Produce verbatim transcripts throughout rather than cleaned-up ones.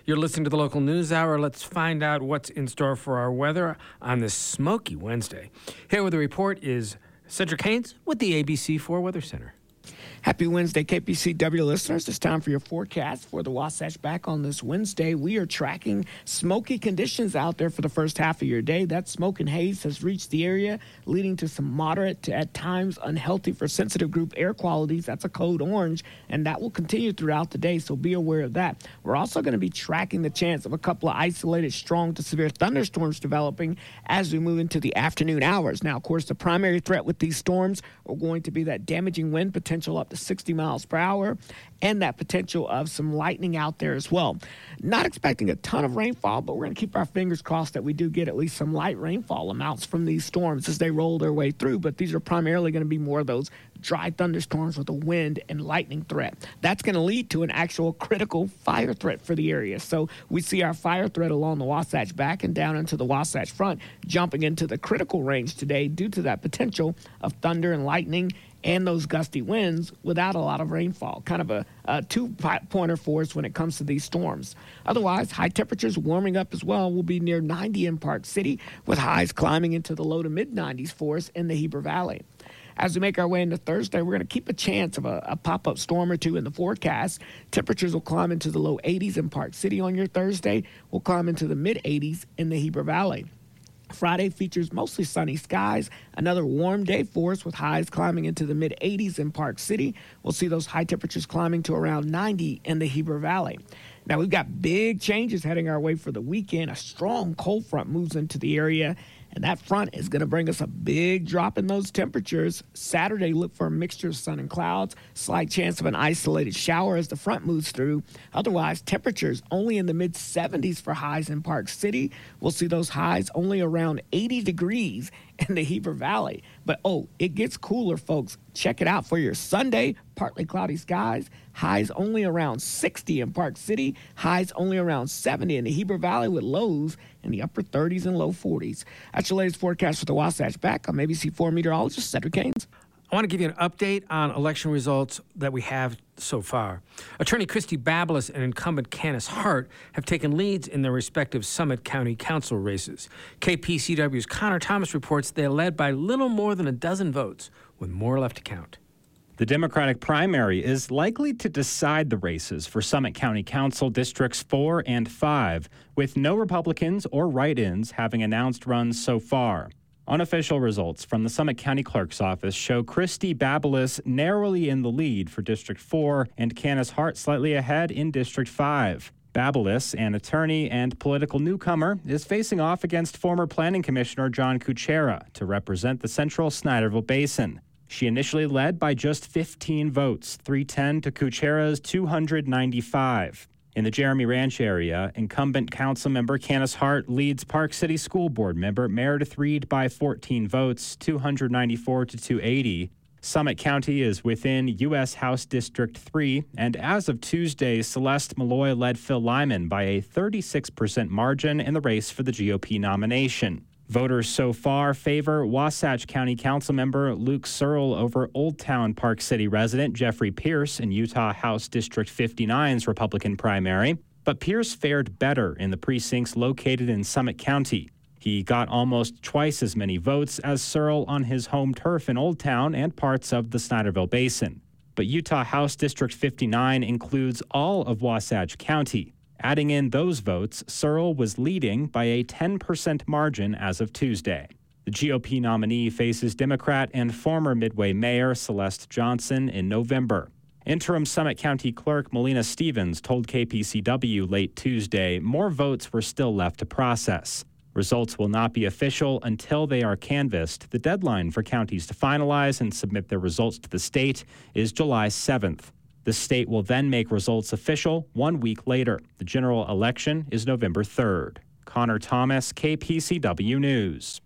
You're listening to the Local News Hour. Let's find out what's in store for our weather on this smoky Wednesday. Here with the report is Cedric Haynes with the A B C four Weather Center. Happy Wednesday, K P C W listeners. It's time for your forecast for the Wasatch back on this Wednesday. We are tracking smoky conditions out there for the first half of your day. That smoke and haze has reached the area, leading to some moderate to at times unhealthy for sensitive group air qualities. That's a code orange, and that will continue throughout the day, so be aware of that. We're also going to be tracking the chance of a couple of isolated strong to severe thunderstorms developing as we move into the afternoon hours. Now, of course, the primary threat with these storms are going to be that damaging wind potential up to sixty miles per hour and that potential of some lightning out there as well. Not expecting a ton of rainfall, but we're going to keep our fingers crossed that we do get at least some light rainfall amounts from these storms as they roll their way through. But these are primarily going to be more of those dry thunderstorms with a wind and lightning threat. That's going to lead to an actual critical fire threat for the area. So we see our fire threat along the Wasatch back and down into the Wasatch front jumping into the critical range today due to that potential of thunder and lightning and those gusty winds without a lot of rainfall. Kind of a, a two-pointer for us when it comes to these storms. Otherwise, high temperatures warming up as well. We'll be near ninety in Park City with highs climbing into the low to mid-nineties for us in the Heber Valley. As we make our way into Thursday, we're going to keep a chance of a, a pop-up storm or two in the forecast. Temperatures will climb into the low eighties in Park City on your Thursday. We'll climb into the mid-eighties in the Heber Valley. Friday features mostly sunny skies. Another warm day for us with highs climbing into the mid-eighties in Park City. We'll see those high temperatures climbing to around ninety in the Heber Valley. Now, we've got big changes heading our way for the weekend. A strong cold front moves into the area, and that front is going to bring us a big drop in those temperatures. Saturday, look for a mixture of sun and clouds. Slight chance of an isolated shower as the front moves through. Otherwise, temperatures only in the mid-seventies for highs in Park City. We'll see those highs only around eighty degrees in the Heber Valley. But, oh, it gets cooler, folks. Check it out for your Sunday. Partly cloudy skies. Highs only around sixty in Park City. Highs only around seventy in the Heber Valley with lows in the upper thirties and low forties. That's your latest forecast for the Wasatch back. I'm A B C four meteorologist Cedric Haynes. I want to give you an update on election results that we have so far. Attorney Christy Babeles and incumbent Candace Hart have taken leads in their respective Summit County Council races. K P C W's Connor Thomas reports they're led by little more than a dozen votes, with more left to count. The Democratic primary is likely to decide the races for Summit County Council Districts four and five, with no Republicans or write-ins having announced runs so far. Unofficial results from the Summit County Clerk's office show Christy Babeles narrowly in the lead for District four and Candace Hart slightly ahead in District five. Babeles, an attorney and political newcomer, is facing off against former Planning Commissioner John Kuchera to represent the Central Snyderville Basin. She initially led by just fifteen votes, three ten to Kuchera's two hundred ninety-five. In the Jeremy Ranch area, incumbent council member Candace Hart leads Park City School Board member Meredith Reed by fourteen votes, two hundred ninety-four to two eighty. Summit County is within U S House District three, and as of Tuesday, Celeste Malloy led Phil Lyman by a thirty-six percent margin in the race for the G O P nomination. Voters so far favor Wasatch County Councilmember Luke Searle over Old Town Park City resident Jeffrey Pierce in Utah House District fifty-nine's Republican primary. But Pierce fared better in the precincts located in Summit County. He got almost twice as many votes as Searle on his home turf in Old Town and parts of the Snyderville Basin. But Utah House District fifty-nine includes all of Wasatch County. Adding in those votes, Searle was leading by a ten percent margin as of Tuesday. The G O P nominee faces Democrat and former Midway Mayor Celeste Johnson in November. Interim Summit County Clerk Melina Stevens told K P C W late Tuesday more votes were still left to process. Results will not be official until they are canvassed. The deadline for counties to finalize and submit their results to the state is July seventh. The state will then make results official one week later. The general election is November third. Connor Thomas, K P C W News.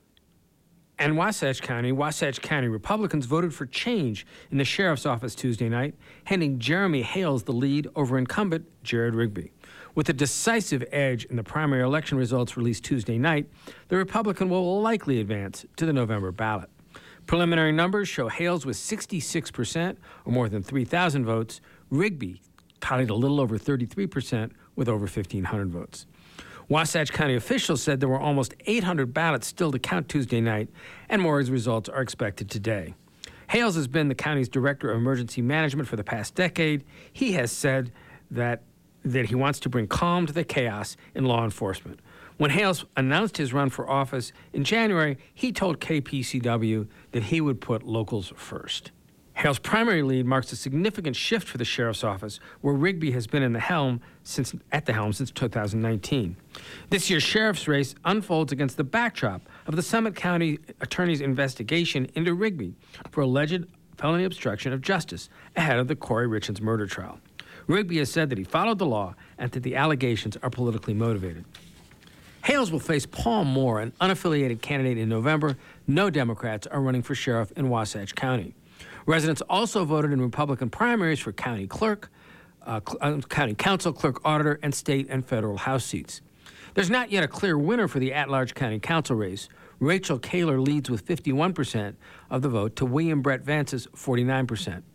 And Wasatch County, Wasatch County Republicans voted for change in the sheriff's office Tuesday night, handing Jeremy Hales the lead over incumbent Jared Rigby. With a decisive edge in the primary election results released Tuesday night, the Republican will likely advance to the November ballot. Preliminary numbers show Hales with sixty-six percent, or more than three thousand votes. Rigby tallied a little over thirty-three percent, with over fifteen hundred votes. Wasatch County officials said there were almost eight hundred ballots still to count Tuesday night, and more results are expected today. Hales has been the county's director of emergency management for the past decade. He has said that, that he wants to bring calm to the chaos in law enforcement. When Hales announced his run for office in January, he told K P C W that he would put locals first. Hale's primary lead marks a significant shift for the sheriff's office, where Rigby has been in the helm since, at the helm since two thousand nineteen. This year's sheriff's race unfolds against the backdrop of the Summit County Attorney's investigation into Rigby for alleged felony obstruction of justice ahead of the Corey Richins murder trial. Rigby has said that he followed the law and that the allegations are politically motivated. Hales will face Paul Moore, an unaffiliated candidate, in November. No Democrats are running for sheriff in Wasatch County. Residents also voted in Republican primaries for county clerk, uh, cl- uh, county council, clerk auditor, and state and federal House seats. There's not yet a clear winner for the at-large county council race. Rachel Kaler leads with fifty-one percent of the vote to William Brett Vance's forty-nine percent.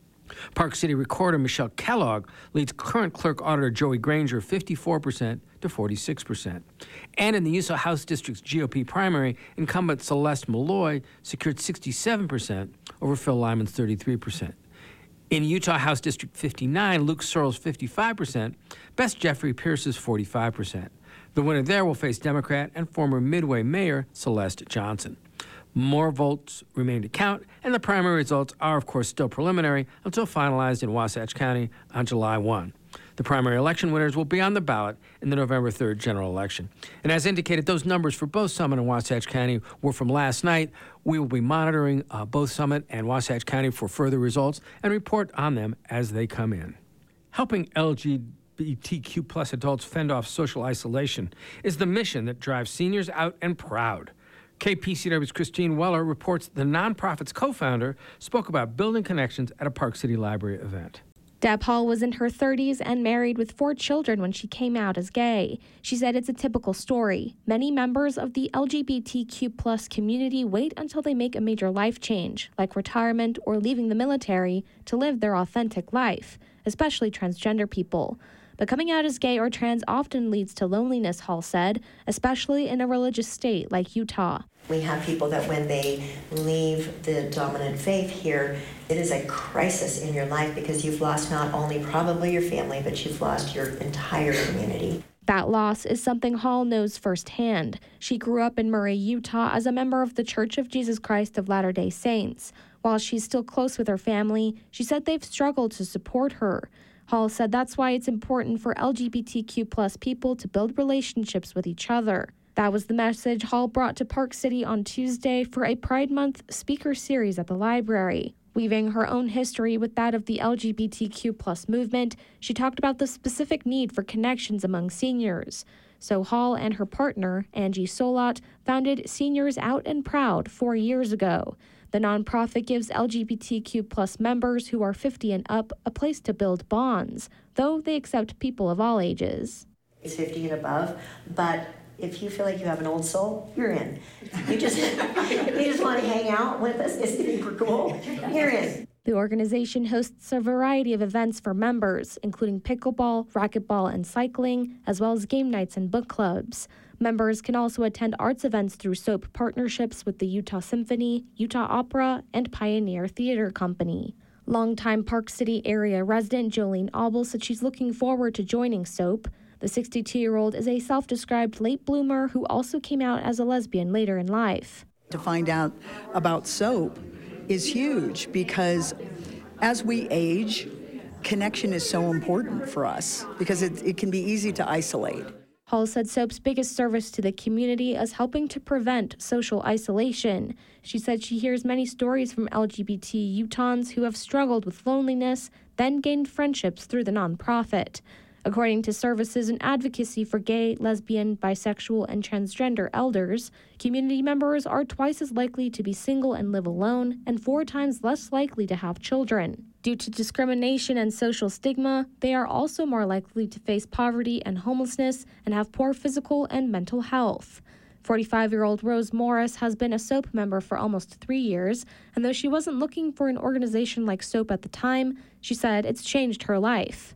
Park City Recorder Michelle Kellogg leads current clerk auditor Joey Granger fifty-four percent to forty-six percent. And in the Utah House District's G O P primary, incumbent Celeste Malloy secured sixty-seven percent over Phil Lyman's thirty-three percent. In Utah House District fifty-nine, Luke Searle's fifty-five percent, Bess Jeffrey Pierce's forty-five percent. The winner there will face Democrat and former Midway Mayor Celeste Johnson. More votes remain to count, and the primary results are, of course, still preliminary until finalized in Wasatch County on July first. The primary election winners will be on the ballot in the November third general election. And as indicated, those numbers for both Summit and Wasatch County were from last night. We will be monitoring uh, both Summit and Wasatch County for further results and report on them as they come in. Helping L G B T Q plus adults fend off social isolation is the mission that drives seniors out and proud. K P C W's Christine Weller reports the nonprofit's co-founder spoke about building connections at a Park City Library event. Deb Hall was in her thirties and married with four children when she came out as gay. She said it's a typical story. Many members of the L G B T Q plus community wait until they make a major life change, like retirement or leaving the military, to live their authentic life, especially transgender people. But coming out as gay or trans often leads to loneliness, Hall said, especially in a religious state like Utah. We have people that when they leave the dominant faith here, it is a crisis in your life because you've lost not only probably your family, but you've lost your entire community. That loss is something Hall knows firsthand. She grew up in Murray, Utah as a member of the Church of Jesus Christ of Latter-day Saints. While she's still close with her family, she said they've struggled to support her. Hall said that's why it's important for L G B T Q plus people to build relationships with each other. That was the message Hall brought to Park City on Tuesday for a Pride Month speaker series at the library. Weaving her own history with that of the L G B T Q plus movement, she talked about the specific need for connections among seniors. So Hall and her partner, Angie Solat, founded Seniors Out and Proud four years ago. The nonprofit gives L G B T Q plus members who are fifty and up a place to build bonds, though they accept people of all ages. It's fifty and above, but if you feel like you have an old soul, you're in. You just you just want to hang out with us, it's super cool, you're in. The organization hosts a variety of events for members, including pickleball, racquetball, and cycling, as well as game nights and book clubs. Members can also attend arts events through SOAP partnerships with the Utah Symphony, Utah Opera, and Pioneer Theater Company. Longtime Park City area resident Jolene Auble said she's looking forward to joining SOAP. The sixty-two-year-old is a self-described late bloomer who also came out as a lesbian later in life. To find out about SOAP is huge because as we age, connection is so important for us because it, it can be easy to isolate. Hall said SOAP's biggest service to the community is helping to prevent social isolation. She said she hears many stories from L G B T Utahns who have struggled with loneliness, then gained friendships through the nonprofit. According to Services and Advocacy for Gay, Lesbian, Bisexual, and Transgender Elders, community members are twice as likely to be single and live alone, and four times less likely to have children. Due to discrimination and social stigma, they are also more likely to face poverty and homelessness and have poor physical and mental health. forty-five-year-old Rose Morris has been a SOAP member for almost three years, and though she wasn't looking for an organization like SOAP at the time, she said it's changed her life.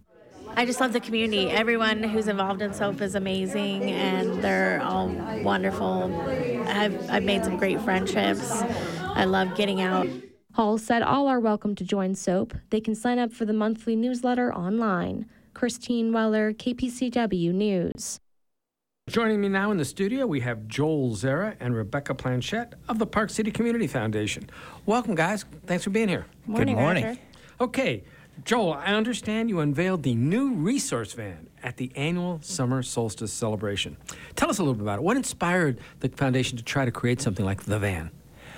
I just love the community. Everyone who's involved in SOAP is amazing, and they're all wonderful. I've, I've made some great friendships. I love getting out. Hall said all are welcome to join SOAP. They can sign up for the monthly newsletter online. Christine Weller, K P C W News. Joining me now in the studio, we have Joel Zera and Rebecca Planchette of the Park City Community Foundation. Welcome, guys. Thanks for being here. Morning, Good morning. Roger. Okay, Joel, I understand you unveiled the new resource van at the annual summer solstice celebration. Tell us a little bit about it. What inspired the foundation to try to create something like the van?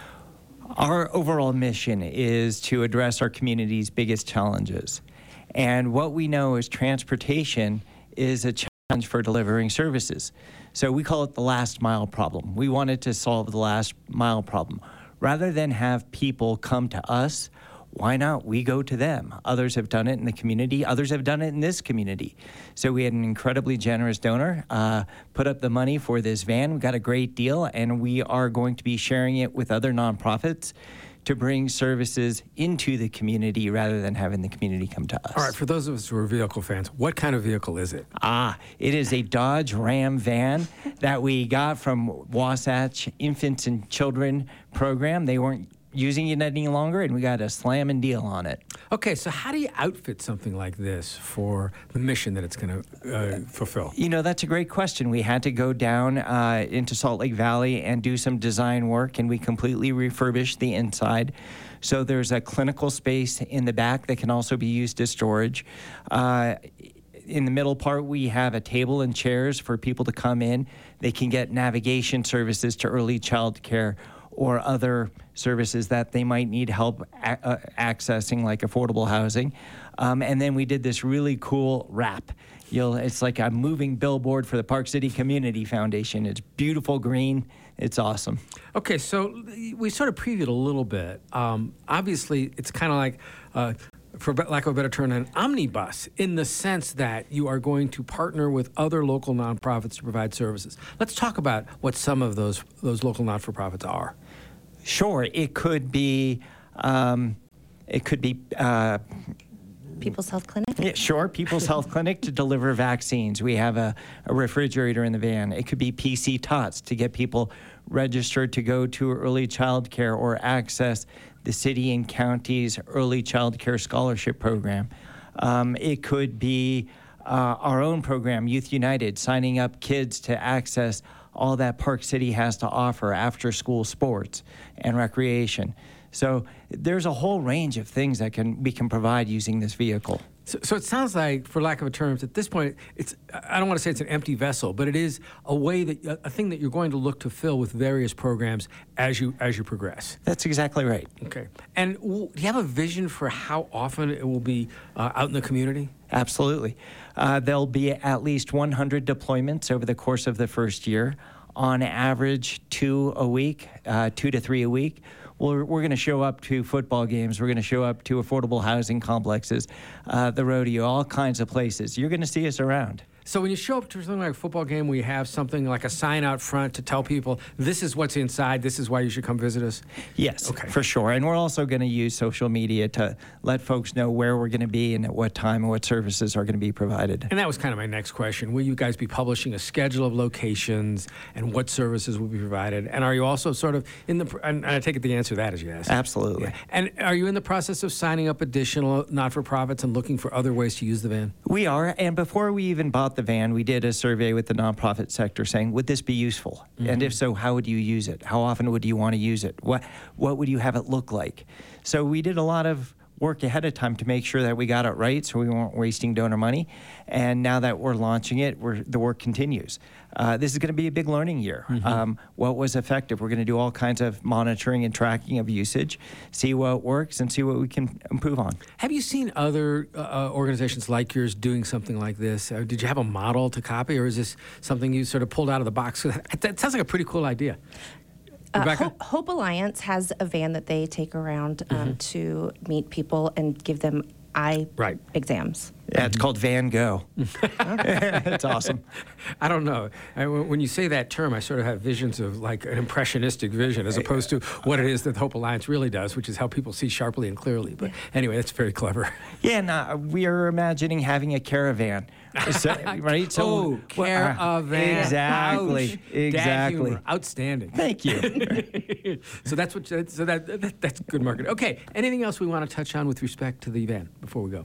Our overall mission is to address our community's biggest challenges. And what we know is transportation is a challenge for delivering services. So we call it the last mile problem. We wanted to solve the last mile problem. Rather than have people come to us, why not we go to them? Others have done it in the community. Others have done it in this community. So we had an incredibly generous donor uh, put up the money for this van. We got a great deal, and we are going to be sharing it with other nonprofits to bring services into the community rather than having the community come to us. All right, for those of us who are vehicle fans, what kind of vehicle is it? Ah, it is a Dodge Ram van that we got from Wasatch Infants and Children program. They weren't using it any longer, and we got a slamming deal on it. Okay, so how do you outfit something like this for the mission that it's going to uh, fulfill? You know, that's a great question. We had to go down uh, into Salt Lake Valley and do some design work, and we completely refurbished the inside. So there's a clinical space in the back that can also be used as storage. Uh, in the middle part, we have a table and chairs for people to come in. They can get navigation services to early child care or other services that they might need help a- uh, accessing, like affordable housing. Um, and then we did this really cool wrap. You'll, it's like a moving billboard for the Park City Community Foundation. It's beautiful green. It's awesome. Okay, so we sort of previewed a little bit. Um, obviously, it's kind of like, uh, for lack of a better term, an omnibus in the sense that you are going to partner with other local nonprofits to provide services. Let's talk about what some of those those local not-for-profits are. Sure, it could be, um, it could be. Uh, People's Health Clinic? Yeah, sure, People's Health Clinic to deliver vaccines. We have a, a refrigerator in the van. It could be P C Tots to get people registered to go to early child care or access the city and county's early child care scholarship program. Um, it could be uh, our own program, Youth United, signing up kids to access all that Park City has to offer after school sports and recreation. So there's a whole range of things that can we can provide using this vehicle. So, so it sounds like, for lack of a term, at this point, it's I don't want to say it's an empty vessel, but it is a way that a thing that you're going to look to fill with various programs as you as you progress. That's exactly right. Okay. And w- do you have a vision for how often it will be uh, out in the community? Absolutely. Uh, there'll be at least one hundred deployments over the course of the first year. On average, two a week, uh, two to three a week. We're, we're going to show up to football games. We're going to show up to affordable housing complexes, uh, the rodeo, all kinds of places. You're going to see us around. So when you show up to something like a football game, we have something like a sign out front to tell people, this is what's inside, this is why you should come visit us? Yes, okay. For sure. And we're also going to use social media to let folks know where we're going to be and at what time and what services are going to be provided. And that was kind of my next question. Will you guys be publishing a schedule of locations and what services will be provided? And are you also sort of in the, and I take it the answer to that is yes. Absolutely. Yeah. And are you in the process of signing up additional not-for-profits and looking for other ways to use the van? We are. And before we even bought the van, we did a survey with the nonprofit sector saying, would this be useful? Mm-hmm. And if so, how would you use it? How often would you want to use it? What what would you have it look like? So we did a lot of work ahead of time to make sure that we got it right so we weren't wasting donor money. And now that we're launching it, we're, the work continues. Uh, this is going to be a big learning year. Mm-hmm. Um, what was effective? We're going to do all kinds of monitoring and tracking of usage, see what works, and see what we can improve on. Have you seen other uh, organizations like yours doing something like this? Uh, did you have a model to copy, or is this something you sort of pulled out of the box? That sounds like a pretty cool idea. Uh, Hope, Hope Alliance has a van that they take around um, mm-hmm. to meet people and give them eye Right. exams. Yeah, it's called Van Gogh. It's awesome. I don't know. I, when you say that term, I sort of have visions of like an impressionistic vision as opposed to what it is that the Hope Alliance really does, which is help people see sharply and clearly. But anyway, that's very clever. Yeah, and uh, we are imagining having a caravan. So, right? So, oh, caravan. Exactly. Ouch. Exactly. Dad humor. Outstanding. Thank you. So that's what. So that, that that's good marketing. Okay. Anything else we want to touch on with respect to the event before we go?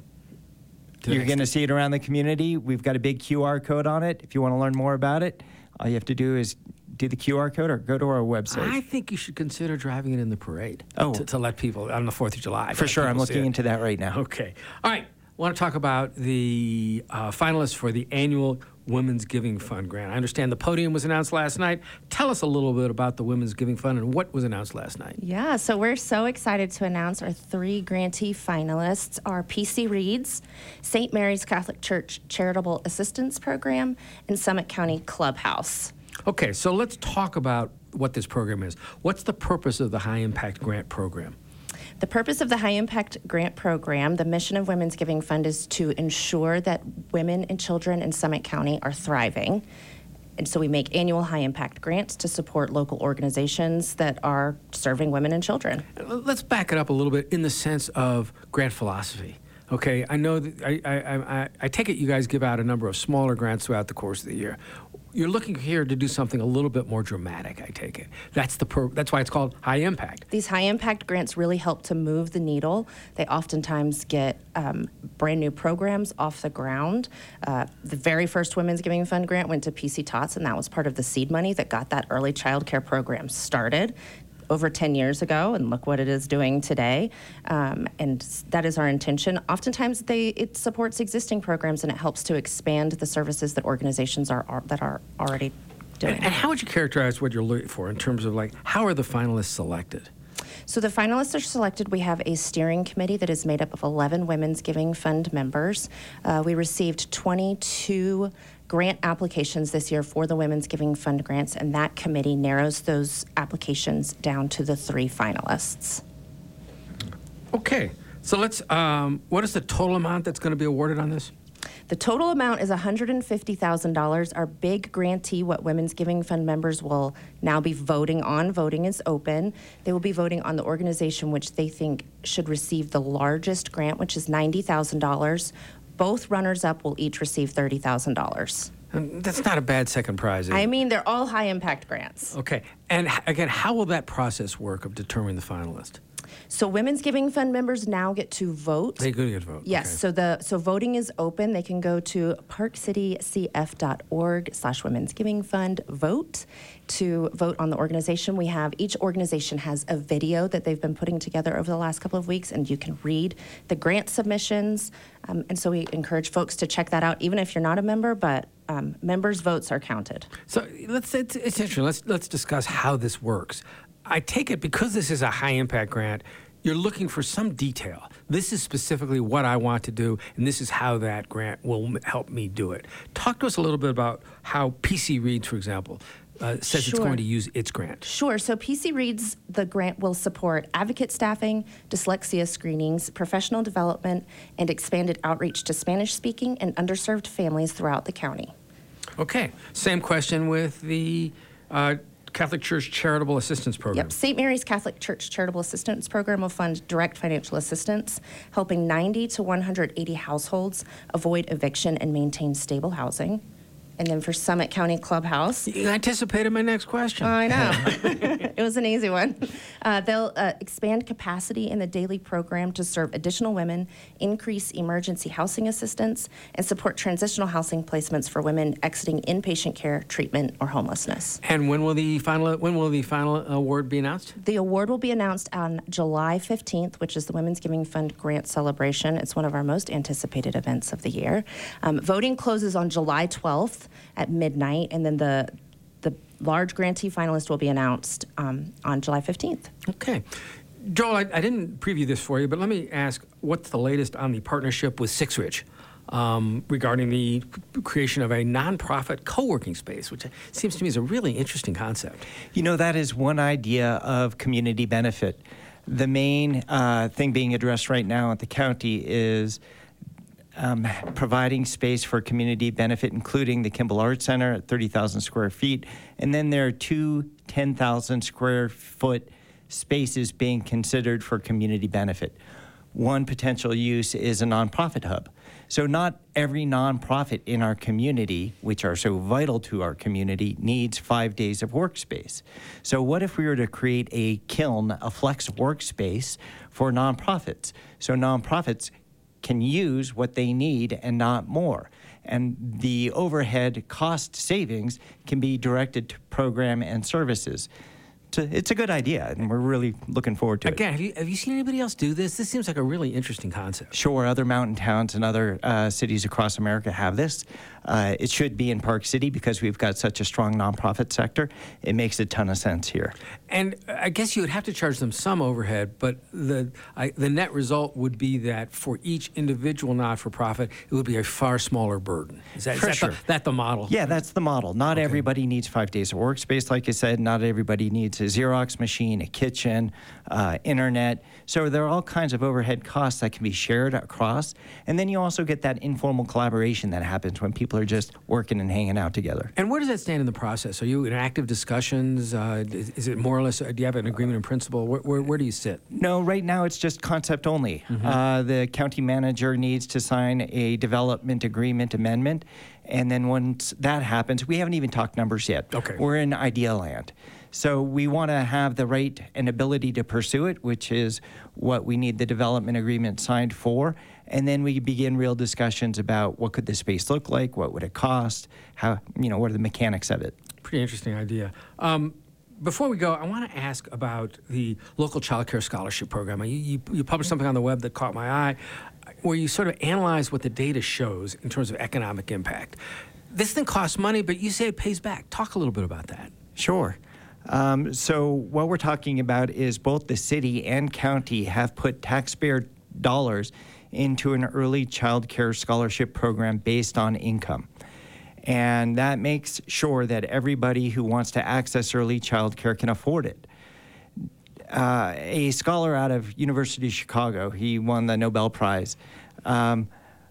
To the You're next going to step? see it around the community. We've got a big Q R code on it. If you want to learn more about it, all you have to do is do the Q R code or go to our website. I think you should consider driving it in the parade. Oh. To, to let people on the Fourth of July. For let sure. I'm people see looking it. into that right now. Okay. All right. I want to talk about the uh, finalists for the annual Women's Giving Fund grant. I understand the podium was announced last night. Tell us a little bit about the Women's Giving Fund and what was announced last night. Yeah, so we're so excited to announce our three grantee finalists are P C Reads, Saint Mary's Catholic Church Charitable Assistance Program, and Summit County Clubhouse. Okay, so let's talk about what this program is. What's the purpose of the High Impact Grant Program? The purpose of the High Impact Grant Program, the mission of Women's Giving Fund, is to ensure that women and children in Summit County are thriving. And so we make annual high impact grants to support local organizations that are serving women and children. Let's back it up a little bit in the sense of grant philosophy. Okay, I know that I, I, I, I take it you guys give out a number of smaller grants throughout the course of the year. You're looking here to do something a little bit more dramatic, I take it. That's the per, that's why it's called high impact. These high impact grants really help to move the needle. They oftentimes get um, brand new programs off the ground. Uh, the very first Women's Giving Fund grant went to P C Tots, and that was part of the seed money that got that early child care program started over ten years ago, and look what it is doing today. Um, and that is our intention. Oftentimes, they it supports existing programs, and it helps to expand the services that organizations are, are that are already doing. And, and how would you characterize what you're looking for in terms of like how are the finalists selected? So the finalists are selected. We have a steering committee that is made up of eleven Women's Giving Fund members. Uh, we received twenty-two grant applications this year for the Women's Giving Fund grants, and that committee narrows those applications down to the three finalists. Okay, so let's, um, what is the total amount that's going to be awarded on this? The total amount is one hundred fifty thousand dollars. Our big grantee, what Women's Giving Fund members will now be voting on. Voting is open. They will be voting on the organization which they think should receive the largest grant, which is ninety thousand dollars. Both runners-up will each receive thirty thousand dollars. And that's not a bad second prize. is I it? mean, they're all high-impact grants. Okay, and h- again, how will that process work of determining the finalist? So Women's Giving Fund members now get to vote. They go to get vote. Yes, okay. so the so voting is open. They can go to parkcitycf.org slash Women's Giving Fund vote to vote on the organization. We have, each organization has a video that they've been putting together over the last couple of weeks, and you can read the grant submissions. Um, and so we encourage folks to check that out, even if you're not a member, but um, members' votes are counted. So let's it's, it's interesting. Let's let's discuss how this works. I take it because this is a high impact grant, you're looking for some detail. This is specifically what I want to do, and this is how that grant will m- help me do it. Talk to us a little bit about how P C Reads, for example, uh, says it's Sure. going to use its grant. Sure. So P C Reads, the grant will support advocate staffing, dyslexia screenings, professional development, and expanded outreach to Spanish-speaking and underserved families throughout the county. Okay. Same question with the uh, Catholic Church Charitable Assistance Program. Yep. Saint Mary's Catholic Church Charitable Assistance Program will fund direct financial assistance, helping ninety to one hundred eighty households avoid eviction and maintain stable housing. And then for Summit County Clubhouse. You anticipated my next question. I know. It was an easy one. Uh, they'll uh, expand capacity in the daily program to serve additional women, increase emergency housing assistance, and support transitional housing placements for women exiting inpatient care, treatment, or homelessness. And when will the final when will the final award be announced? The award will be announced on July fifteenth, which is the Women's Giving Fund Grant Celebration. It's one of our most anticipated events of the year. Um, voting closes on July twelfth at midnight, and then the the large grantee finalist will be announced um, on July fifteenth. Okay. Joel, I, I didn't preview this for you, but let me ask, what's the latest on the partnership with Six Ridge um, regarding the creation of a nonprofit co-working space, which seems to me is a really interesting concept. You know, that is one idea of community benefit. The main uh, thing being addressed right now at the county is um, providing space for community benefit, including the Kimball Arts Center at thirty thousand square feet. And then there are two ten thousand square foot spaces being considered for community benefit. One potential use is a nonprofit hub. So not every nonprofit in our community, which are so vital to our community, needs five days of workspace. So what if we were to create a kiln, a flex workspace for nonprofits? So nonprofits can use what they need and not more. And the overhead cost savings can be directed to program and services. It's a good idea, and we're really looking forward to it. Again, have you, have you seen anybody else do this? This seems like a really interesting concept. Sure, other mountain towns and other uh, cities across America have this. Uh, it should be in Park City because we've got such a strong nonprofit sector. It makes a ton of sense here. And I guess you would have to charge them some overhead, but the I, the net result would be that for each individual not-for-profit, it would be a far smaller burden. Is that, For is that, sure. the, that the model? Yeah, that's the model. Not Okay. everybody needs five days of workspace, like you said. Not everybody needs a Xerox machine, a kitchen, uh, internet. So there are all kinds of overhead costs that can be shared across. And then you also get that informal collaboration that happens when people are just working and hanging out together. And where does that stand in the process? Are you in active discussions? Uh, is, is it more or less, do you have an agreement in principle? Where, where, where do you sit? No, right now it's just concept only. Mm-hmm. Uh, the county manager needs to sign a development agreement amendment. And then once that happens, we haven't even talked numbers yet. Okay. We're in idea land. So we want to have the right and ability to pursue it, which is what we need the development agreement signed for. And then we begin real discussions about what could the space look like, what would it cost, how, you know, what are the mechanics of it. Pretty interesting idea. Um, before we go, I want to ask about the local child care scholarship program. You, you, you published something on the web that caught my eye, where you sort of analyze what the data shows in terms of economic impact. This thing costs money, but you say it pays back. Talk a little bit about that. Sure. Um, so what we're talking about is both the city and county have put taxpayer dollars into an early child care scholarship program based on income. And that makes sure that everybody who wants to access early child care can afford it. Uh, a scholar out of University of Chicago, he won the Nobel Prize, um,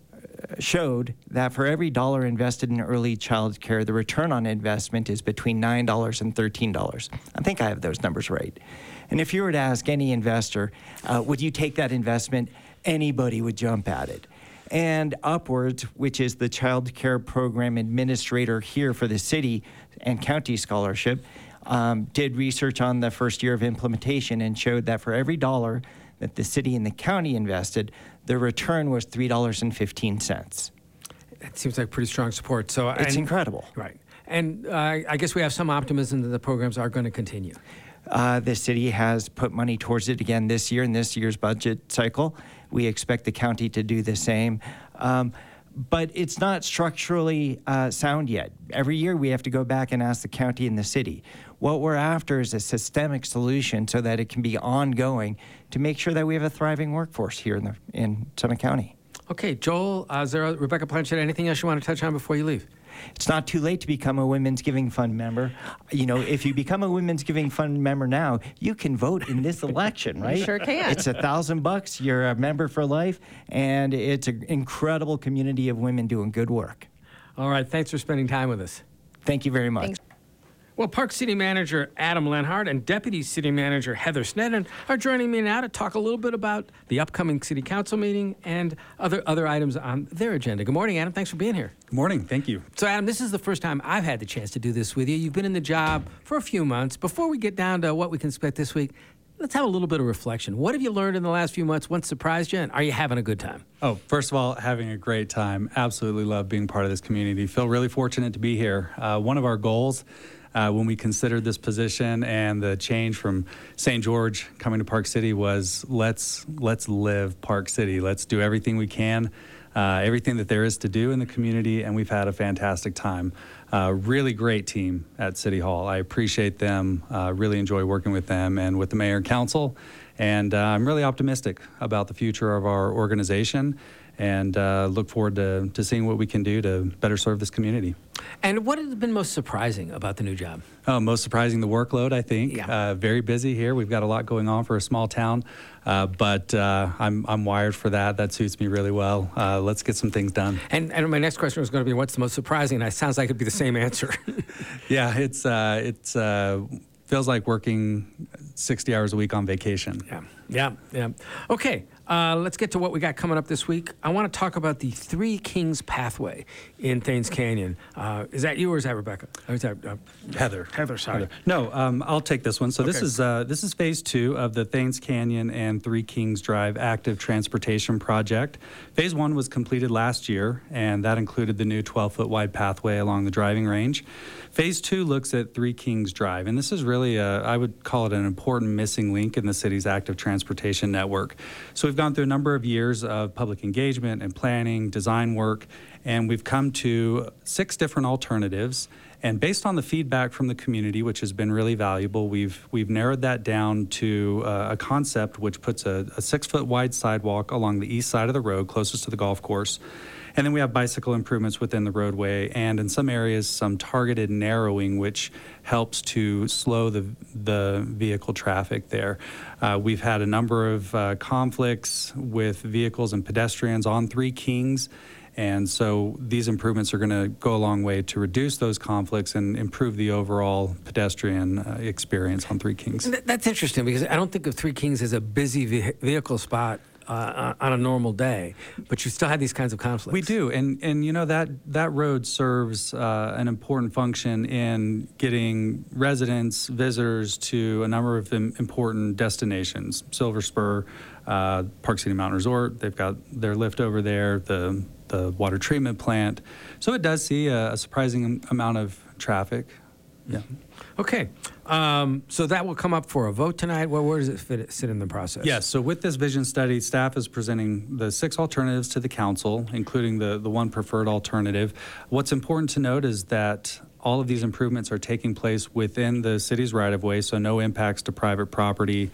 showed that for every dollar invested in early child care, the return on investment is between nine dollars and thirteen dollars. I think I have those numbers right. And if you were to ask any investor, uh, would you take that investment? Anybody would jump at it. And Upwards, which is the child care program administrator here for the city and county scholarship, um, did research on the first year of implementation and showed that for every dollar that the city and the county invested, the return was three dollars and fifteen cents. It seems like pretty strong support. So It's and, incredible. Right. And uh, I guess we have some optimism that the programs are going to continue. Uh, the city has put money towards it again this year in this year's budget cycle. We expect the county to do the same. Um, but it's not structurally uh, sound yet. Every year we have to go back and ask the county and the city. What we're after is a systemic solution so that it can be ongoing to make sure that we have a thriving workforce here in, the, in Summit County. Okay, Joel, uh, Zara, Rebecca Blanchett, anything else you want to touch on before you leave? It's not too late to become a Women's Giving Fund member. You know, if you become a Women's Giving Fund member now, you can vote in this election, right? You sure can. It's a thousand bucks. You're a member for life, and it's an incredible community of women doing good work. All right, thanks for spending time with us. Thank you very much. Thanks. Well, Park City Manager Adam Lenhart and Deputy City Manager Heather Sneddon are joining me now to talk a little bit about the upcoming City Council meeting and other other items on their agenda. Good morning, Adam. Thanks for being here. Good morning. Thank you. So, Adam, this is the first time I've had the chance to do this with you. You've been in the job for a few months. Before we get down to what we can expect this week, let's have a little bit of reflection. What have you learned in the last few months? What surprised you? And are you having a good time? Oh, first of all, having a great time. Absolutely love being part of this community. Feel really fortunate to be here. Uh, one of our goals uh, when we considered this position and the change from Saint George coming to Park City was let's let's live Park City. Let's do everything we can, uh, everything that there is to do in the community, and we've had a fantastic time. Uh, really great team at City Hall. I appreciate them, uh, really enjoy working with them and with the mayor and council, and uh, I'm really optimistic about the future of our organization and uh, look forward to, to seeing what we can do to better serve this community. And what has been most surprising about the new job? Oh, most surprising, the workload, I think. Yeah. Uh, very busy here. We've got a lot going on for a small town, uh, but uh, I'm, I'm wired for that. That suits me really well. Uh, let's get some things done. And, and my next question was going to be, what's the most surprising? And it sounds like it'd be the same answer. Yeah, it's uh, it's uh, feels like working sixty hours a week on vacation. Yeah, yeah, yeah. Okay, uh, let's get to what we got coming up this week. I want to talk about the Three Kings Pathway in Thames Canyon. Uh, is that you or is that Rebecca? Or is that uh, Heather. Heather, sorry. Heather. No, um, I'll take this one. So this Okay. is uh, this is phase two of the Thames Canyon and Three Kings Drive active transportation project. Phase one was completed last year, and that included the new twelve foot wide pathway along the driving range. Phase two looks at Three Kings Drive, and this is really, a, I would call it an important missing link in the city's active transportation network. So we've gone through a number of years of public engagement and planning, design work, and we've come to six different alternatives. And based on the feedback from the community, which has been really valuable, we've we've narrowed that down to uh, a concept which puts a, a six foot wide sidewalk along the east side of the road closest to the golf course. And then we have bicycle improvements within the roadway, and in some areas, some targeted narrowing, which helps to slow the the vehicle traffic there. Uh, we've had a number of uh, conflicts with vehicles and pedestrians on Three Kings, and so these improvements are going to go a long way to reduce those conflicts and improve the overall pedestrian uh, experience on Three Kings. Th- That's interesting because I don't think of Three Kings as a busy ve- vehicle spot uh, on a normal day, but you still have these kinds of conflicts. We do, and and you know that that road serves uh, an important function in getting residents, visitors to a number of im- important destinations. Silver Spur, uh, Park City Mountain Resort, they've got their lift over there, the the water treatment plant. So it does see a, a surprising amount of traffic. Yeah. Okay, um, so that will come up for a vote tonight. Well, where does it fit, sit in the process? Yes, so with this vision study, staff is presenting the six alternatives to the council, including the, the one preferred alternative. What's important to note is that all of these improvements are taking place within the city's right-of-way, so no impacts to private property,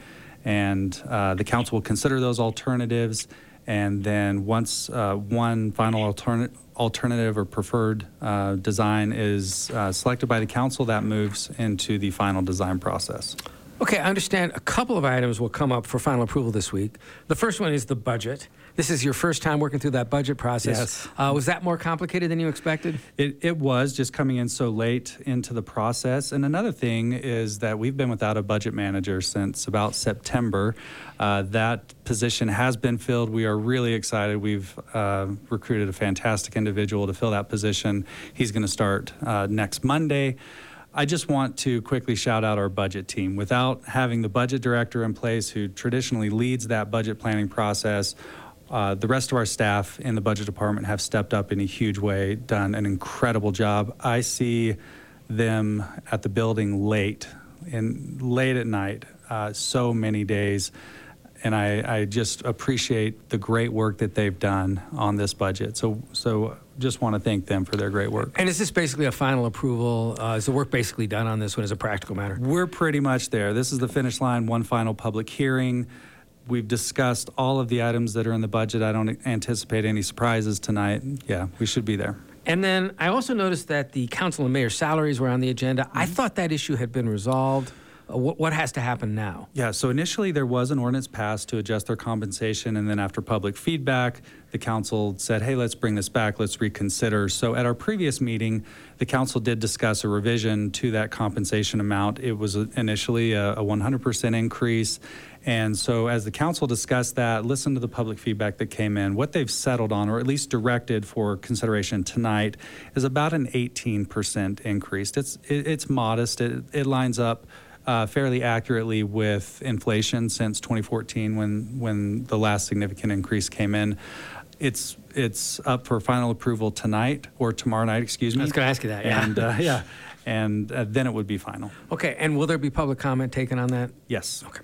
and uh, the council will consider those alternatives, and then once uh, one final alternative alternative or preferred uh, design is uh, selected by the council, that moves into the final design process. Okay, I understand a couple of items will come up for final approval this week. The first one is the budget. This is your first time working through that budget process. Yes. Uh, was that more complicated than you expected? It, it was, just coming in so late into the process. And another thing is that we've been without a budget manager since about September. Uh, that position has been filled. We are really excited. We've uh, recruited a fantastic individual to fill that position. He's going to start uh, next Monday. I just want to quickly shout out our budget team. Without having the budget director in place who traditionally leads that budget planning process, Uh, the rest of our staff in the budget department have stepped up in a huge way, done an incredible job. I see them at the building late, and late at night, uh, so many days, and I, I just appreciate the great work that they've done on this budget. So, so just want to thank them for their great work. And is this basically a final approval? Uh, is the work basically done on this one as a practical matter? We're pretty much there. This is the finish line, one final public hearing. We've discussed all of the items that are in the budget. I don't anticipate any surprises tonight. Yeah, we should be there. And then I also noticed that the council and mayor salaries were on the agenda. I thought that issue had been resolved. Uh, what, what has to happen now? Yeah, so initially there was an ordinance passed to adjust their compensation, and then after public feedback, the council said, hey, let's bring this back, let's reconsider. So at our previous meeting, the council did discuss a revision to that compensation amount. It was initially a, a one hundred percent increase. And so as the council discussed that, listened to the public feedback that came in, what they've settled on, or at least directed for consideration tonight, is about an eighteen percent increase. It's, it, it's modest. It, it lines up Uh, fairly accurately with inflation since twenty fourteen, when when the last significant increase came in. It's it's up for final approval tonight or tomorrow night. Excuse me. I was going to ask you that. Yeah. And uh, yeah, and uh, then it would be final. Okay. And will there be public comment taken on that? Yes. Okay.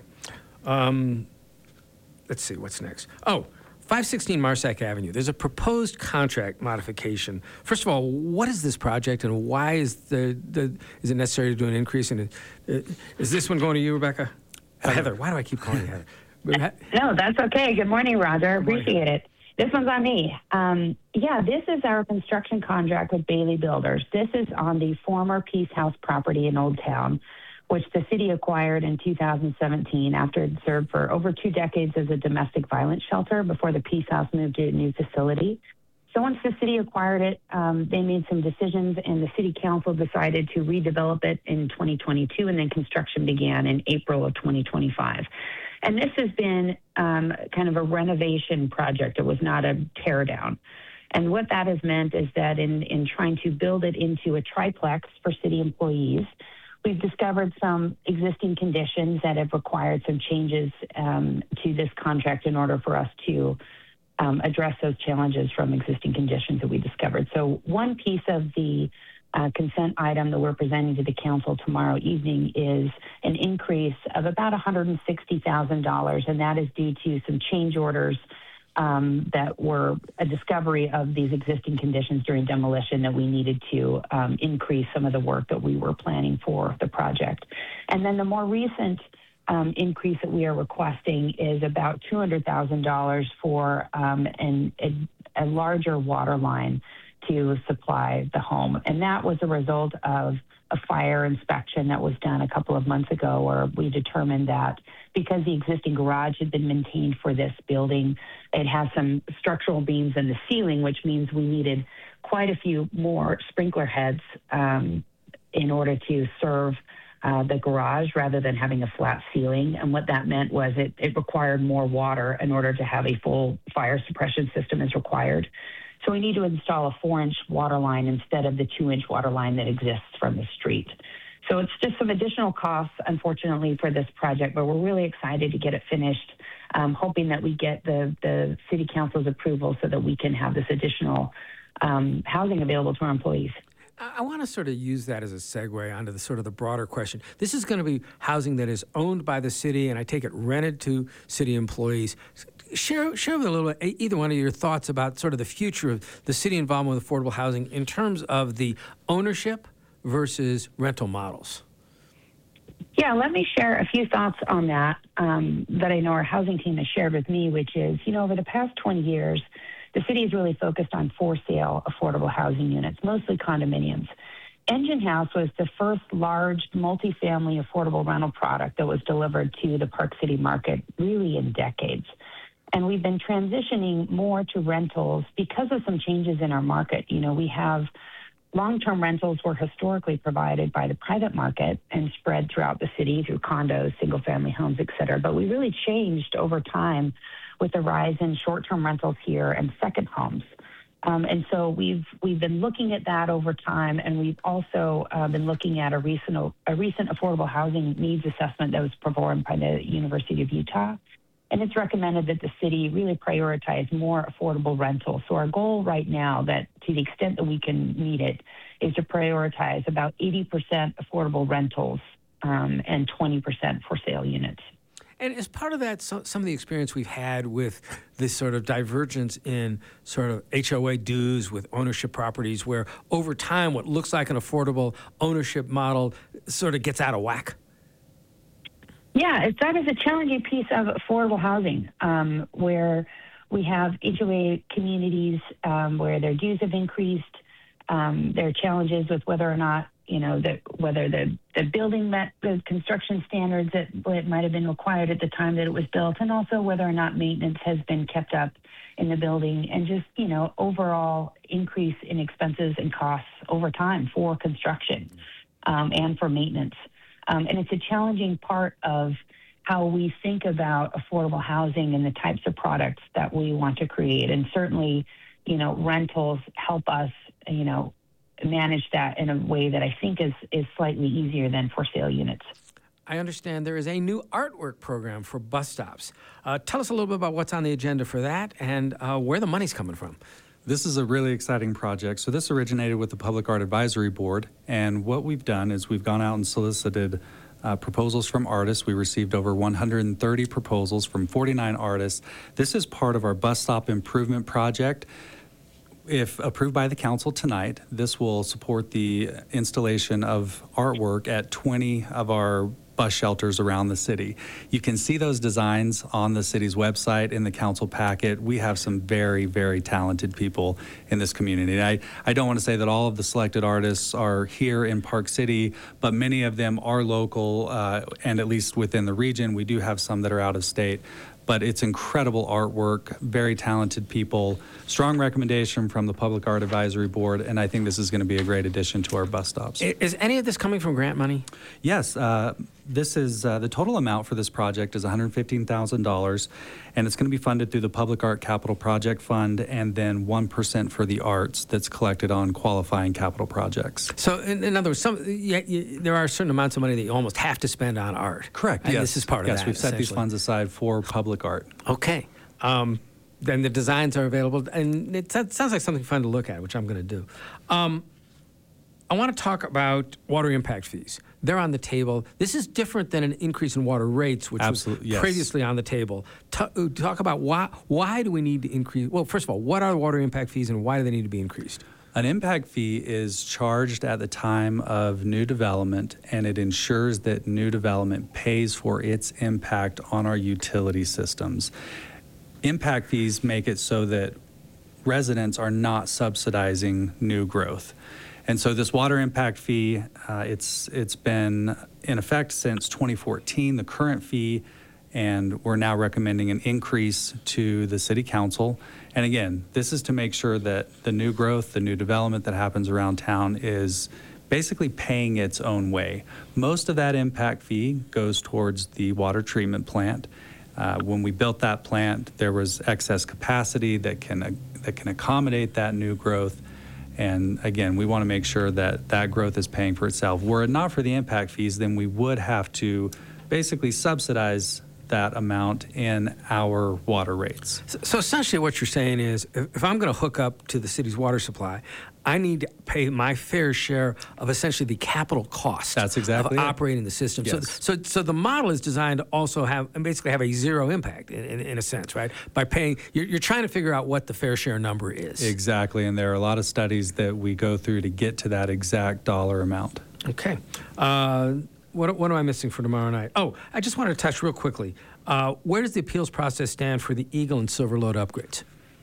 Um, let's see. What's next? Oh. five sixteen Marsac Avenue. There's a proposed contract modification. First of all, what is this project, and why is the, the is it necessary to do an increase in it? Uh, is this one going to you, Rebecca? Uh, Heather. Why do I keep calling you Heather? No, that's okay. Good morning, Roger. I appreciate it. This one's on me. Um, yeah, this is our construction contract with Bailey Builders. This is on the former Peace House property in Old Town, which the city acquired in two thousand seventeen after it served for over two decades as a domestic violence shelter before the Peace House moved to a new facility. So once the city acquired it, um, they made some decisions, and the city council decided to redevelop it in twenty twenty-two, and then construction began in April of twenty twenty-five. And this has been um, kind of a renovation project. It was not a tear down. And what that has meant is that in, in trying to build it into a triplex for city employees, we've discovered some existing conditions that have required some changes um, to this contract in order for us to um, address those challenges from existing conditions that we discovered. So one piece of the Uh, consent item that we're presenting to the council tomorrow evening is an increase of about one hundred sixty thousand dollars, and that is due to some change orders um, that were a discovery of these existing conditions during demolition that we needed to um, increase some of the work that we were planning for the project. And then the more recent um, increase that we are requesting is about two hundred thousand dollars for um, an, a, a larger water line to supply the home. And that was a result of a fire inspection that was done a couple of months ago, where we determined that because the existing garage had been maintained for this building, it has some structural beams in the ceiling, which means we needed quite a few more sprinkler heads um, in order to serve uh, the garage rather than having a flat ceiling. And what that meant was it, it required more water in order to have a full fire suppression system as required. So we need to install a four-inch water line instead of the two-inch water line that exists from the street. So it's just some additional costs, unfortunately, for this project, but we're really excited to get it finished, um, hoping that we get the, the city council's approval so that we can have this additional um, housing available to our employees. I want to sort of use that as a segue onto the sort of the broader question. This is going to be housing that is owned by the city, and I take it rented to city employees. Share, share with a little bit, either one of your thoughts about sort of the future of the city involvement with affordable housing in terms of the ownership versus rental models. Yeah, let me share a few thoughts on that um, that I know our housing team has shared with me, which is, you know, over the past twenty years, the city is really focused on for-sale affordable housing units, mostly condominiums. Engine House was the first large multifamily affordable rental product that was delivered to the Park City market really in decades. And we've been transitioning more to rentals because of some changes in our market. You know, we have long-term rentals were historically provided by the private market and spread throughout the city through condos, single-family homes, et cetera. But we really changed over time with the rise in short-term rentals here and second homes. Um, and so we've we've been looking at that over time, and we've also uh, been looking at a recent a recent affordable housing needs assessment that was performed by the University of Utah. And it's recommended that the city really prioritize more affordable rentals. So our goal right now, that to the extent that we can meet it, is to prioritize about eighty percent affordable rentals um, and twenty percent for sale units. And as part of that, so, some of the experience we've had with this sort of divergence in sort of H O A dues with ownership properties, where over time what looks like an affordable ownership model sort of gets out of whack. Yeah, it's, that is a challenging piece of affordable housing, um, where we have H O A communities um, where their dues have increased. Um, there are challenges with whether or not, you know, the, whether the, the building met the construction standards that it might have been required at the time that it was built, and also whether or not maintenance has been kept up in the building, and just, you know, overall increase in expenses and costs over time for construction um, and for maintenance. Um, and it's a challenging part of how we think about affordable housing and the types of products that we want to create. And certainly, you know, rentals help us, you know, manage that in a way that I think is, is slightly easier than for sale units. I understand there is a new artwork program for bus stops. Uh, tell us a little bit about what's on the agenda for that and uh, where the money's coming from. This is a really exciting project. So this originated with the Public Art Advisory Board, and what we've done is we've gone out and solicited uh, proposals from artists. We received over one hundred thirty proposals from forty-nine artists. This is part of our bus stop improvement project. If approved by the council tonight, this will support the installation of artwork at twenty of our bus shelters around the city. You can see those designs on the city's website in the council packet. We have some very, very talented people in this community. I, I don't want to say that all of the selected artists are here in Park City, but many of them are local, uh, and at least within the region. We do have some that are out of state. But it's incredible artwork, very talented people, strong recommendation from the Public Art Advisory Board, and I think this is going to be a great addition to our bus stops. Is any of this coming from grant money? Yes. Uh, this is uh, the total amount for this project is one hundred fifteen thousand dollars, and it's going to be funded through the Public Art Capital Project Fund, and then one percent for the arts that's collected on qualifying capital projects. So, in, in other words, some, yeah, you, there are certain amounts of money that you almost have to spend on art. Correct. And yes. this is part of yes, that. Yes, we've set these funds aside for public art. Okay. Um, then the designs are available, and it sounds like something fun to look at, which I'm going to do. Um, I want to talk about water impact fees. They're on the table. This is different than an increase in water rates, which Absolutely, was yes. previously on the table. Ta- talk about why, why do we need to increase? Well, first of all, what are the water impact fees, and why do they need to be increased? An impact fee is charged at the time of new development, and it ensures that new development pays for its impact on our utility systems. Impact fees make it so that residents are not subsidizing new growth. And so this water impact fee, uh, it's it's been in effect since twenty fourteen, the current fee, and we're now recommending an increase to the city council. And again, this is to make sure that the new growth, the new development that happens around town is basically paying its own way. Most of that impact fee goes towards the water treatment plant. Uh, when we built that plant, there was excess capacity that can uh, that can accommodate that new growth. And again, we want to make sure that that growth is paying for itself. Were it not for the impact fees, then we would have to basically subsidize that amount in our water rates. So, so essentially what you're saying is, if, if I'm going to hook up to the city's water supply, I need to pay my fair share of essentially the capital cost That's exactly of it. operating the system. Yes. So, so, so the model is designed to also have, and basically have a zero impact in, in, in a sense, right? By paying, you're, you're trying to figure out what the fair share number is. Exactly, and there are a lot of studies that we go through to get to that exact dollar amount. Okay. Uh, what, what am I missing for tomorrow night? Oh, I just wanted to touch real quickly. Uh, where does the appeals process stand for the Eagle and Silver Load upgrades?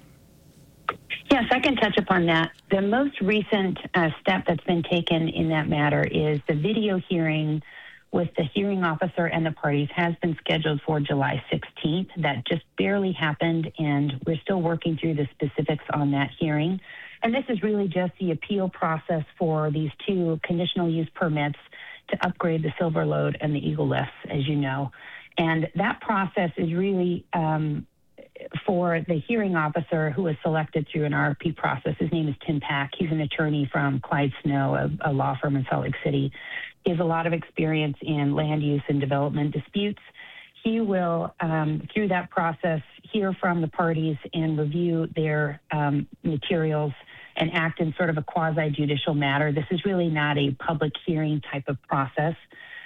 Yes, I can touch upon that. The most recent uh, step that's been taken in that matter is the video hearing with the hearing officer and the parties has been scheduled for July sixteenth. That just barely happened, and we're still working through the specifics on that hearing. And this is really just the appeal process for these two conditional use permits to upgrade the Silver Load and the Eagle lifts, as you know. And that process is really um, for the hearing officer who was selected through an R F P process. His name is Tim Pack. He's an attorney from Clyde Snow, a, a law firm in Salt Lake City. He has a lot of experience in land use and development disputes. He will, um, through that process, hear from the parties and review their um, materials and act in sort of a quasi-judicial matter. This is really not a public hearing type of process.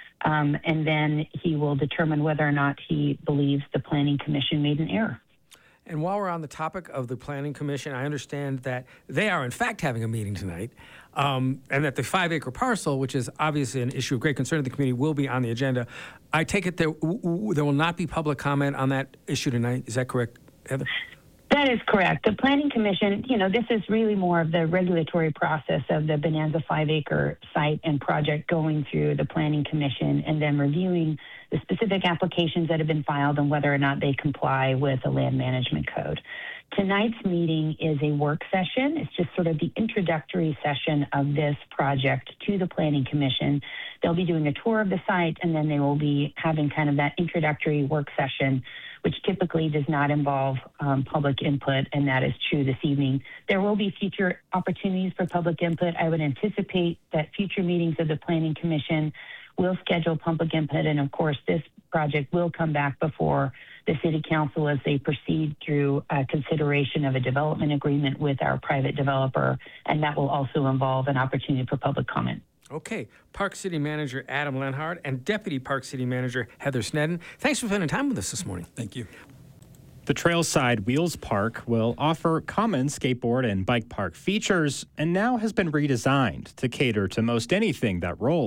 Um, and then he will determine whether or not he believes the Planning Commission made an error. And while we're on the topic of the Planning Commission, I understand that they are in fact having a meeting tonight, um, and that the five-acre parcel, which is obviously an issue of great concern to the community, will be on the agenda. I take it there, w- w- there will not be public comment on that issue tonight. Is that correct, Heather? That is correct. The Planning Commission, you know, this is really more of the regulatory process of the Bonanza five-acre site and project going through the Planning Commission and then reviewing the specific applications that have been filed and whether or not they comply with the land management code. Tonight's meeting is a work session. It's just sort of the introductory session of this project to the Planning Commission. They'll be doing a tour of the site, and then they will be having kind of that introductory work session, which typically does not involve um, public input, and that is true this evening. There will be future opportunities for public input. I would anticipate that future meetings of the Planning Commission will schedule public input, and of course, this project will come back before the City Council as they proceed through uh, consideration of a development agreement with our private developer, and that will also involve an opportunity for public comment. Okay. Park City Manager Adam Lenhard and Deputy Park City Manager Heather Sneddon, thanks for spending time with us this morning. Thank you. The Trailside Wheels Park will offer common skateboard and bike park features and now has been redesigned to cater to most anything that rolls,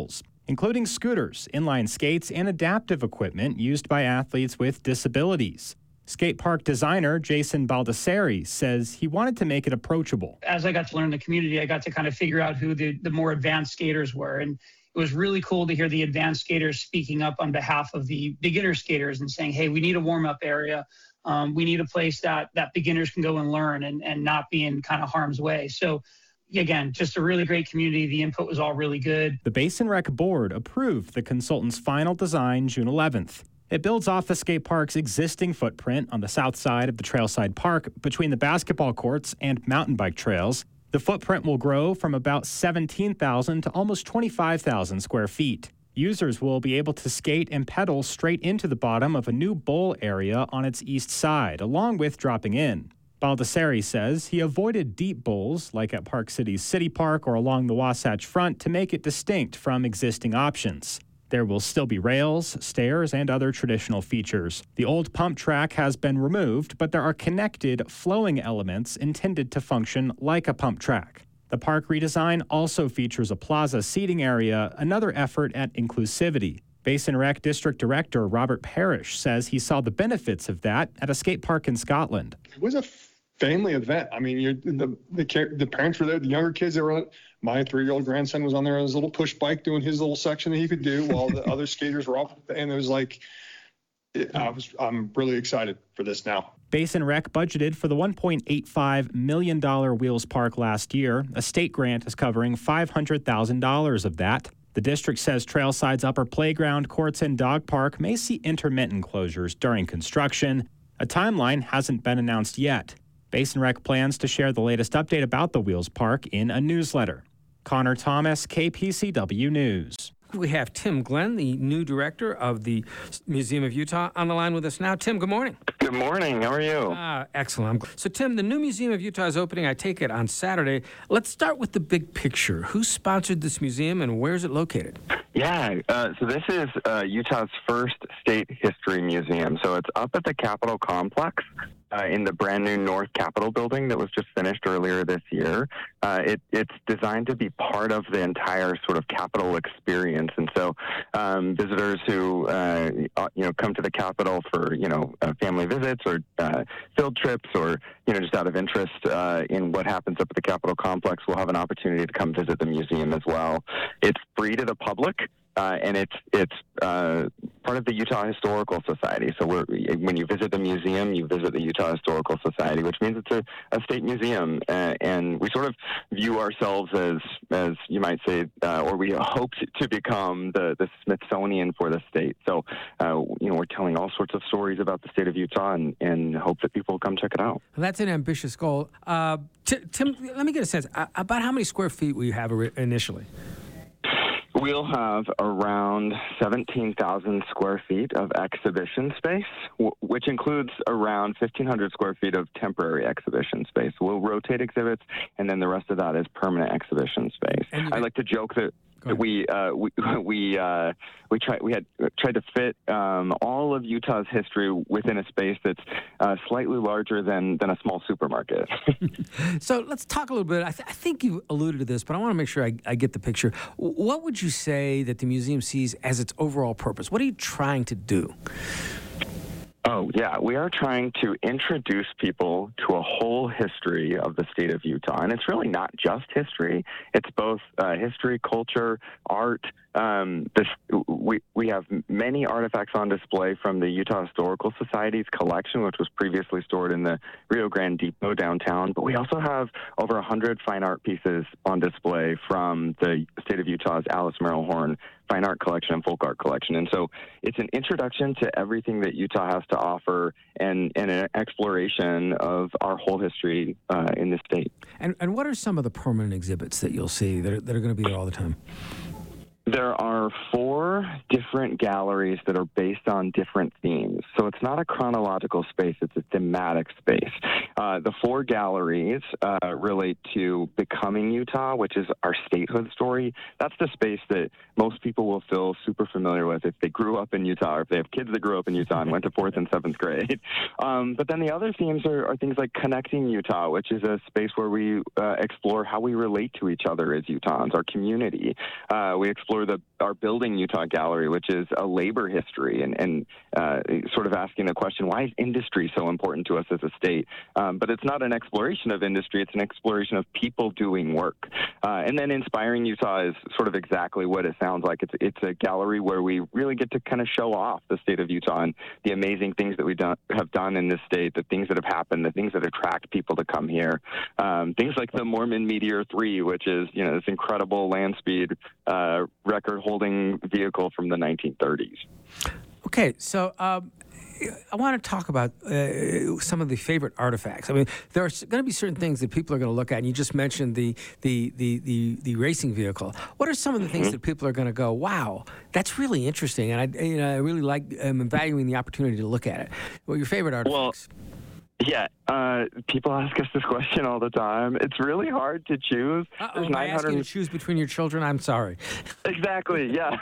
including scooters, inline skates, and adaptive equipment used by athletes with disabilities. Skate park designer Jason Baldessari says he wanted to make it approachable. As I got to learn the community, I got to kind of figure out who the, the more advanced skaters were. And it was really cool to hear the advanced skaters speaking up on behalf of the beginner skaters and saying, hey, we need a warm-up area. Um, we need a place that, that beginners can go and learn and, and not be in kind of harm's way. So again, just a really great community. The input was all really good. The Basin Rec Board approved the consultant's final design June eleventh. It builds off the skate park's existing footprint on the south side of the Trailside Park between the basketball courts and mountain bike trails. The footprint will grow from about seventeen thousand to almost twenty-five thousand square feet. Users will be able to skate and pedal straight into the bottom of a new bowl area on its east side, along with dropping in. Baldessari says he avoided deep bowls like at Park City's City Park or along the Wasatch Front to make it distinct from existing options. There will still be rails, stairs, and other traditional features. The old pump track has been removed, but there are connected, flowing elements intended to function like a pump track. The park redesign also features a plaza seating area, another effort at inclusivity. Basin Rec District Director Robert Parrish says he saw the benefits of that at a skate park in Scotland. It was a family event. I mean, you're, the, the the parents were there, the younger kids that were on it. My three-year-old grandson was on there on his little push bike doing his little section that he could do while the other skaters were off. And it was like, it, I was, I'm really excited for this now. Basin Rec budgeted for the one point eight five million dollars Wheels Park last year. A state grant is covering five hundred thousand dollars of that. The district says Trailside's upper playground, courts, and dog park may see intermittent closures during construction. A timeline hasn't been announced yet. Basin Rec plans to share the latest update about the Wheels Park in a newsletter. Connor Thomas, K P C W News. We have Tim Glenn, the new director of the Museum of Utah, on the line with us now. Tim, good morning. Good morning. How are you? Ah, excellent. So, Tim, the new Museum of Utah is opening, I take it, on Saturday. Let's start with the big picture. Who sponsored this museum and where is it located? Yeah, uh, so this is uh, Utah's first state history museum. So it's up at the Capitol Complex. Uh, in the brand new North Capitol building that was just finished earlier this year. Uh, it, it's designed to be part of the entire sort of Capitol experience. And so um, visitors who, uh, you know, come to the Capitol for, you know, uh, family visits or uh, field trips or, you know, just out of interest uh, in what happens up at the Capitol Complex will have an opportunity to come visit the museum as well. It's free to the public. Uh, and it's it's uh, part of the Utah Historical Society. So we're, when you visit the museum, you visit the Utah Historical Society, which means it's a, a state museum. Uh, and we sort of view ourselves as, as you might say, uh, or we hope to become the, the Smithsonian for the state. So, uh, you know, we're telling all sorts of stories about the state of Utah and, and hope that people come check it out. Well, that's an ambitious goal. Uh, T- Tim, let me get a sense. Uh, about how many square feet will you have initially? We'll have around seventeen thousand square feet of exhibition space, w- which includes around fifteen hundred square feet of temporary exhibition space. We'll rotate exhibits, and then the rest of that is permanent exhibition space. I like to joke that we uh, we we uh, we tried we had tried to fit um, all of Utah's history within a space that's uh, slightly larger than than a small supermarket. So let's talk a little bit. I, th- I think you alluded to this, but I want to make sure I, I get the picture. What would you say that the museum sees as its overall purpose? What are you trying to do? Oh, yeah. We are trying to introduce people to a whole history of the state of Utah. And it's really not just history. It's both uh, history, culture, art. Um, this, we, we have many artifacts on display from the Utah Historical Society's collection, which was previously stored in the Rio Grande Depot downtown. But we also have over one hundred fine art pieces on display from the state of Utah's Alice Merrill Horn Fine Art Collection and Folk Art Collection. And so it's an introduction to everything that Utah has to offer and, and an exploration of our whole history uh, in this state. And, and what are some of the permanent exhibits that you'll see that are, that are going to be there all the time? There are four different galleries that are based on different themes. So it's not a chronological space, it's a thematic space. Uh, the four galleries uh, relate to Becoming Utah, which is our statehood story. That's the space that most people will feel super familiar with if they grew up in Utah or if they have kids that grew up in Utah and went to fourth and seventh grade. Um, but then the other themes are, are things like Connecting Utah, which is a space where we uh, explore how we relate to each other as Utahns, our community. Uh, we explore the our Building Utah Gallery, which is a labor history and, and uh, sort of asking the question, why is industry so important to us as a state? Um, but it's not an exploration of industry, it's an exploration of people doing work. Uh, and then Inspiring Utah is sort of exactly what it sounds like. It's, it's a gallery where we really get to kind of show off the state of Utah and the amazing things that we done, have done in this state, the things that have happened, the things that attract people to come here. Um, things like the Mormon Meteor three, which is, you know, this incredible land speed uh, record-holding vehicle from the nineteen thirties. Okay, so um, I want to talk about uh, some of the favorite artifacts. I mean, there are going to be certain things that people are going to look at, and you just mentioned the the the the, the racing vehicle. What are some of the things mm-hmm. that people are going to go, wow, that's really interesting, and I, you know, I really like um, valuing the opportunity to look at it. Well, your favorite artifacts? Well, yeah, uh, people ask us this question all the time. It's really hard to choose. Uh-oh, am I asking you to choose between your children? I'm sorry. Exactly, yeah.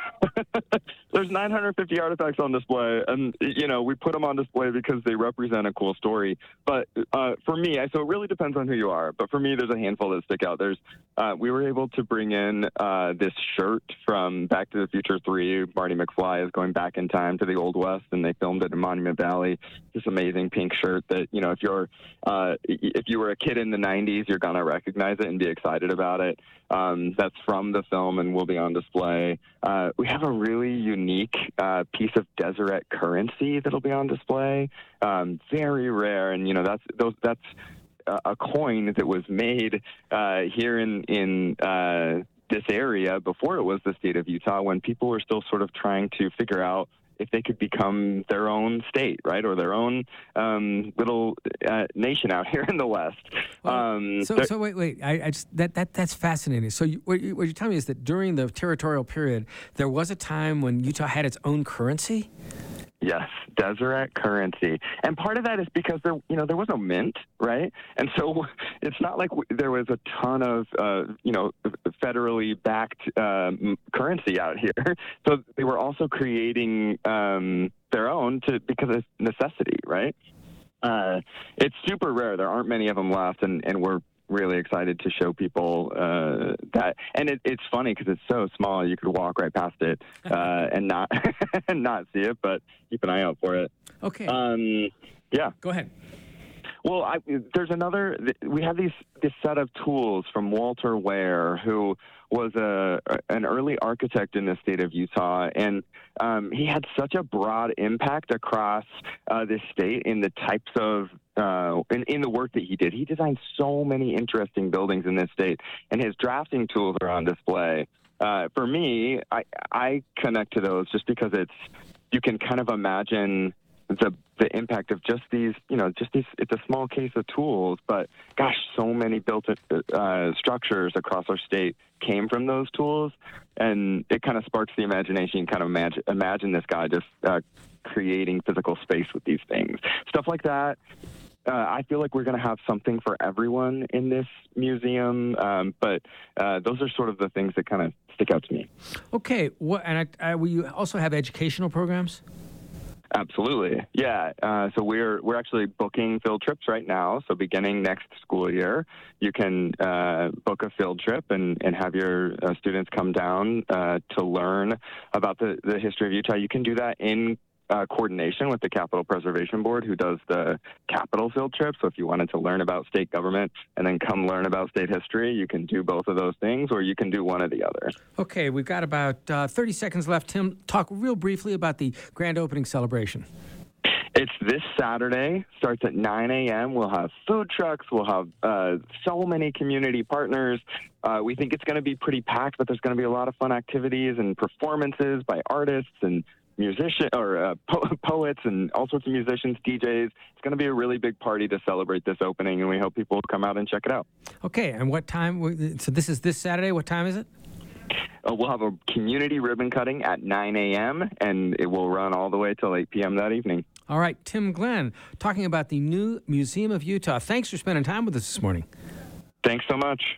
There's nine hundred fifty artifacts on display, and, you know, we put them on display because they represent a cool story. But uh, for me, I, so it really depends on who you are, but for me, there's a handful that stick out. There's, uh, we were able to bring in uh, this shirt from Back to the Future three. Marty McFly is going back in time to the Old West, and they filmed it in Monument Valley. This amazing pink shirt that, you know, if you're uh, if you were a kid in the nineties, you're gonna recognize it and be excited about it. Um, that's from the film and will be on display. Uh, we have a really unique uh, piece of Deseret currency that'll be on display. Um, very rare, and you know that's those that's a, a coin that was made uh, here in in. Uh, this area before it was the state of Utah, when people were still sort of trying to figure out if they could become their own state, right, or their own um, little uh, nation out here in the West. Well, um, so, so wait, wait. I, I just that that that's fascinating. So you, what, you, what you're telling me is that during the territorial period, there was a time when Utah had its own currency. Yes, Deseret currency, and part of that is because there, you know, there was no mint, right? And so it's not like w- there was a ton of, uh, you know, federally backed um, currency out here. So they were also creating um, their own to because of necessity, right? Uh, it's super rare. There aren't many of them left, and, and we're really excited to show people uh, that. And it, it's funny because it's so small, you could walk right past it uh, and not and not see it, but keep an eye out for it. Okay. Um, yeah. Go ahead. Well, I, there's another. We have these this set of tools from Walter Ware, who was a an early architect in the state of Utah, and um, he had such a broad impact across uh, this state in the types of uh, in, in the work that he did. He designed so many interesting buildings in this state, and his drafting tools are on display. Uh, for me, I I connect to those just because it's you can kind of imagine the the impact of just these, you know, just these, it's a small case of tools, but gosh, so many built uh, structures across our state came from those tools, and it kind of sparks the imagination. You kind of imagine, imagine this guy just uh, creating physical space with these things. Stuff like that. Uh, I feel like we're going to have something for everyone in this museum, um, but uh, those are sort of the things that kind of stick out to me. Okay, what, and I, I, will you also have educational programs? Absolutely, yeah. Uh, so we're we're actually booking field trips right now. So beginning next school year, you can uh, book a field trip and, and have your uh, students come down uh, to learn about the, the history of Utah. You can do that in Uh, coordination with the Capitol Preservation Board, who does the Capitol field trip. So if you wanted to learn about state government and then come learn about state history, you can do both of those things, or you can do one or the other. Okay, we've got about uh, thirty seconds left. Tim, talk real briefly about the grand opening celebration. It's this Saturday, starts at nine a.m. We'll have food trucks. We'll have uh, so many community partners. Uh, we think it's going to be pretty packed, but there's going to be a lot of fun activities and performances by artists and musicians or uh, po- poets and all sorts of musicians, D Js. It's going to be a really big party to celebrate this opening, and we hope people come out and check it out. Okay, and what time? So this is this Saturday. What time is it? Uh, we'll have a community ribbon cutting at nine a.m., and it will run all the way till eight p.m. that evening. All right, Tim Glenn, talking about the new Museum of Utah. Thanks for spending time with us this morning. Thanks so much.